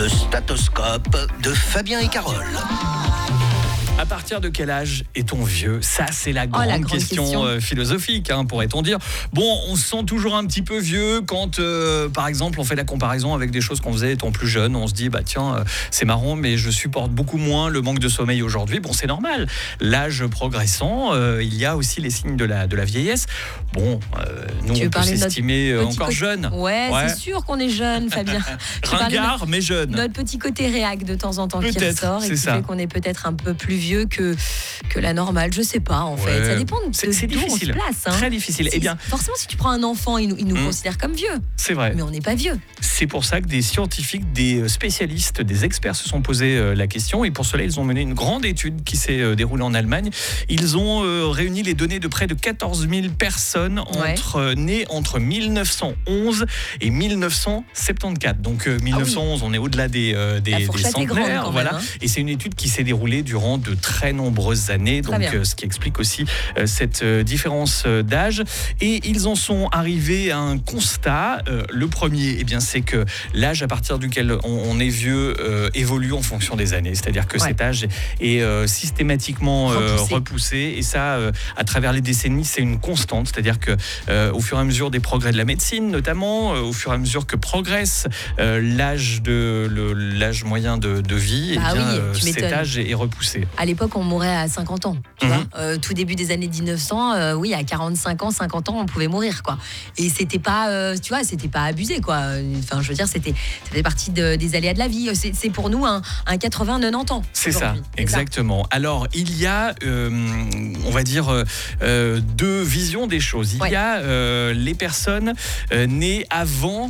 Le statoscope de Fabien et Carole. À partir de quel âge est-on vieux ? Ça, c'est la grande question philosophique, pourrait-on dire. Bon, on se sent toujours un petit peu vieux quand, par exemple, on fait la comparaison avec des choses qu'on faisait étant plus jeune. On se dit, c'est marrant, mais je supporte beaucoup moins le manque de sommeil aujourd'hui. Bon, c'est normal. L'âge progressant, il y a aussi les signes de la vieillesse. Bon, nous, on peut s'estimer encore jeune. Ouais, c'est sûr qu'on est jeune, Fabien. Ringard, mais jeune. Notre petit côté réac de temps en temps qui ressort et qui fait qu'on est peut-être un peu plus vieux que la normale, je sais pas en fait. Ça dépend de c'est d'où on se place. Très difficile. Forcément, si tu prends un enfant, il nous considère comme vieux. C'est vrai. Mais on n'est pas vieux. C'est pour ça que des scientifiques, des spécialistes, des experts se sont posé la question et pour cela, ils ont mené une grande étude qui s'est déroulée en Allemagne. Ils ont réuni les données de près de 14 000 personnes nées entre 1911 et 1974. Donc 1911, on est au-delà des centenaires. Voilà. Et c'est une étude qui s'est déroulée durant de très nombreuses années, ce qui explique aussi cette différence d'âge. Et ils en sont arrivés à un constat. Le premier, c'est que l'âge à partir duquel on est vieux évolue en fonction des années. C'est-à-dire que cet âge est systématiquement repoussé. Et ça, à travers les décennies, c'est une constante. C'est-à-dire que au fur et à mesure des progrès de la médecine, notamment, au fur et à mesure que progresse l'âge moyen de vie, cet âge est repoussé. À l'époque, on mourait à 50 ans. Tu vois tout début des années 1900, à 45 ans, 50 ans, on pouvait mourir, quoi. Et c'était pas, c'était pas abusé, quoi. Enfin, je veux dire, ça fait partie des aléas de la vie. C'est pour nous un 80-90 ans. C'est ça, exactement. Alors, il y a, on va dire, deux visions des choses. Il y a les personnes nées avant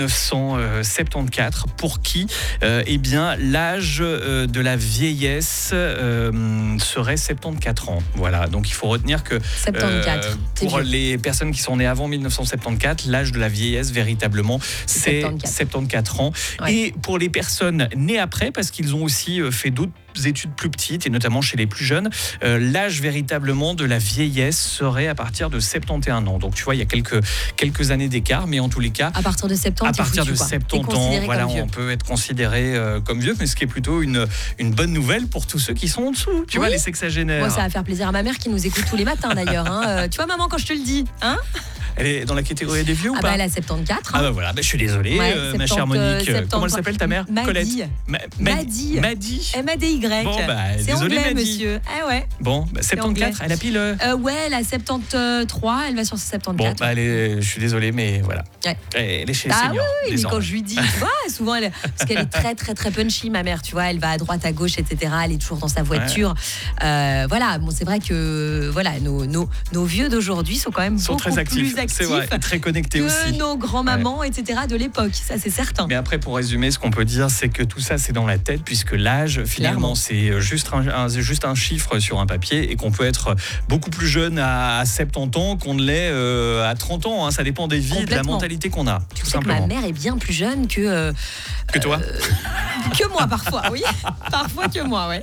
1974, pour qui, l'âge de la vieillesse serait 74 ans. Voilà, donc il faut retenir que pour les personnes qui sont nées avant 1974, l'âge de la vieillesse véritablement c'est 74 ans. Et pour les personnes nées après, parce qu'ils ont aussi fait d'autres études plus petites et notamment chez les plus jeunes, l'âge véritablement de la vieillesse serait à partir de 71 ans. Donc tu vois, il y a quelques années d'écart, mais en tous les cas, à partir de 70 ans, voilà, on peut être considéré comme vieux, mais ce qui est plutôt une bonne nouvelle pour tous ceux qui sont en dessous. Tu vois, les sexagénaires. Moi, ça va faire plaisir à ma mère qui nous écoute tous les matins d'ailleurs. Tu vois, maman, quand je te le dis, Elle est dans la catégorie des vieux ou pas ? Elle a 74. Voilà, je suis désolé, ma chère Monique. Comment elle s'appelle ta mère ? Colette. Maddy. M-A-D-Y. Bon, c'est désolé, anglais, Maddy. monsieur. Ouais. Bon, 74, elle a pile. Elle a 73, elle va sur ses 74. Bon, je suis désolé, mais voilà. Elle est chez les seniors. Oui, mais quand je lui dis, tu vois, souvent, parce qu'elle est très, très, très punchy, ma mère, tu vois, elle va à droite, à gauche, etc. Elle est toujours dans sa voiture. Voilà, bon, c'est vrai que nos vieux d'aujourd'hui sont quand même beaucoup très actifs. plus actifs. C'est vrai, très connectés que aussi. Nos grands-mamans, etc. de l'époque, ça c'est certain. Mais après, pour résumer, ce qu'on peut dire, c'est que tout ça, c'est dans la tête, puisque l'âge, finalement, c'est juste un chiffre sur un papier et qu'on peut être beaucoup plus jeune à 70 ans qu'on ne l'est à 30 ans. Ça dépend des vies et de la mentalité qu'on a, tout simplement. Ma mère est bien plus jeune que toi que moi, parfois, oui. Parfois que moi, ouais.